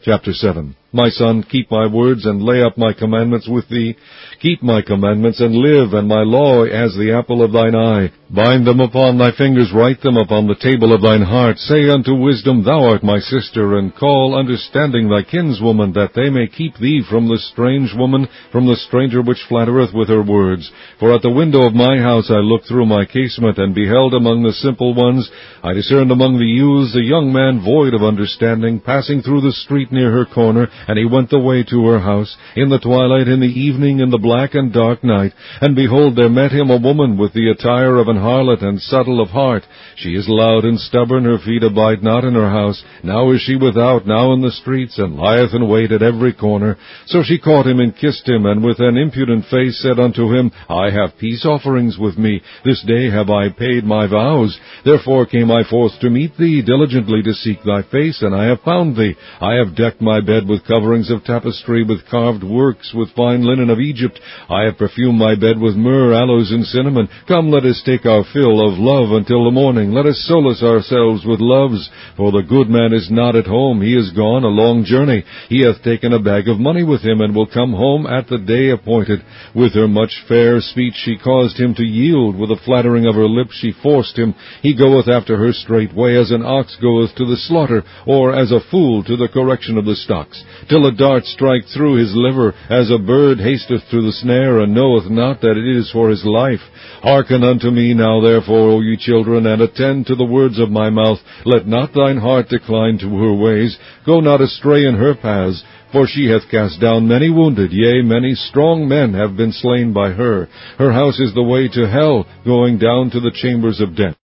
Chapter 7. My son, keep my words, and lay up my commandments with thee. Keep my commandments, and live, and my law as the apple of thine eye. Bind them upon thy fingers, write them upon the table of thine heart. Say unto wisdom, Thou art my sister, and call understanding thy kinswoman, that they may keep thee from the strange woman, from the stranger which flattereth with her words. For at the window of my house I looked through my casement, and beheld among the simple ones, I discerned among the youths a young man void of understanding, passing through the street near her corner, and he went the way to her house, in the twilight, in the evening, in the black and dark night. And behold, there met him a woman with the attire of an harlot, and subtle of heart. She is loud and stubborn, her feet abide not in her house. Now is she without, now in the streets, and lieth in wait at every corner. So she caught him and kissed him, and with an impudent face said unto him, I have peace offerings with me. This day have I paid my vows. Therefore came I forth to meet thee, diligently to seek thy face, and I have found thee. I have decked my bed with coverings of tapestry, with carved works, with fine linen of Egypt. I have perfumed my bed with myrrh, aloes, and cinnamon. Come, let us take our fill of love until the morning. Let us solace ourselves with loves. For the good man is not at home. He is gone a long journey. He hath taken a bag of money with him, and will come home at the day appointed. With her much fair speech she caused him to yield. With the flattering of her lips she forced him. He goeth after her straightway, as an ox goeth to the slaughter, or as a fool to the correction of the stocks, till a dart strike through his liver, as a bird hasteth to the snare, and knoweth not that it is for his life. Hearken unto me now, therefore, O ye children, and attend to the words of my mouth. Let not thine heart decline to her ways. Go not astray in her paths. For she hath cast down many wounded, yea, many strong men have been slain by her. Her house is the way to hell, going down to the chambers of death.